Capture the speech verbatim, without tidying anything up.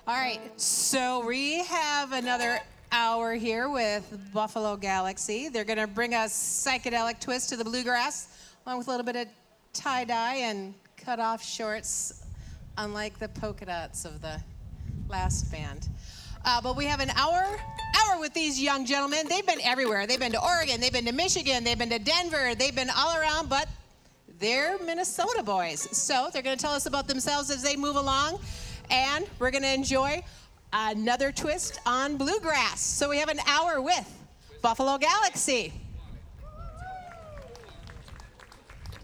All right, so we have another hour here with Buffalo Galaxy. They're going to bring us psychedelic twist to the bluegrass, along with a little bit of tie-dye and cut-off shorts, unlike the polka dots of the last band. Uh, but we have an hour hour with these young gentlemen. They've been everywhere. They've been to Oregon, they've been to Michigan, they've been to Denver, they've been all around, but they're Minnesota boys. So they're going to tell us about themselves as they move along, and we're going to enjoy another twist on bluegrass. So we have an hour with Buffalo Galaxy.